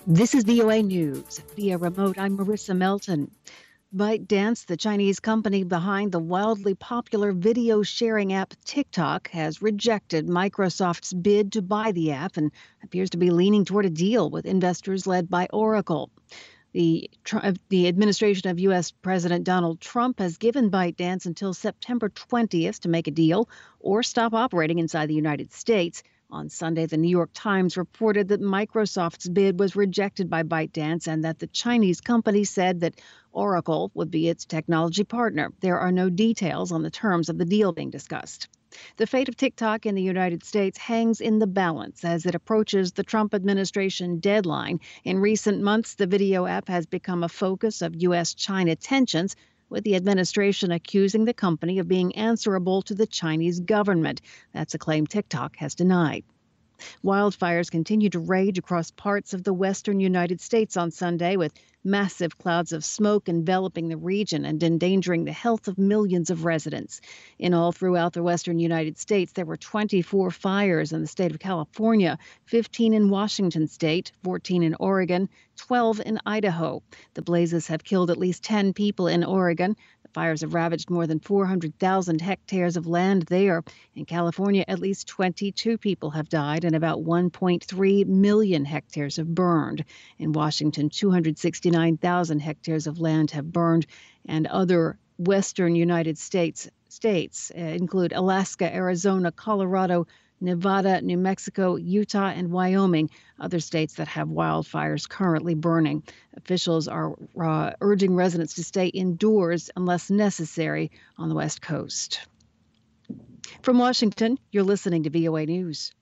This is VOA News. Via remote, I'm Marissa Melton. ByteDance, the Chinese company behind the wildly popular video sharing app TikTok, has rejected Microsoft's bid to buy the app and appears to be leaning toward a deal with investors led by Oracle. The administration of U.S. President Donald Trump has given ByteDance until September 20th to make a deal or stop operating inside the United States. On Sunday, the New York Times reported that Microsoft's bid was rejected by ByteDance and that the Chinese company said that Oracle would be its technology partner. There are no details on the terms of the deal being discussed. The fate of TikTok in the United States hangs in the balance as it approaches the Trump administration deadline. In recent months, the video app has become a focus of U.S.-China tensions, with the administration accusing the company of being answerable to the Chinese government. That's a claim TikTok has denied. Wildfires continue to rage across parts of the western United States on Sunday, with massive clouds of smoke enveloping the region and endangering the health of millions of residents. In all throughout the western United States, there were 24 fires in the state of California, 15 in Washington state, 14 in Oregon, 12 in Idaho. The blazes have killed at least 10 people in Oregon. The fires have ravaged more than 400,000 hectares of land there. In California, at least 22 people have died and about 1.3 million hectares have burned. In Washington, 269,000 hectares of land have burned, and other western United States include Alaska, Arizona, Colorado, Nevada, New Mexico, Utah, and Wyoming, other states that have wildfires currently burning. Officials are urging residents to stay indoors unless necessary on the West Coast. From Washington, you're listening to VOA News.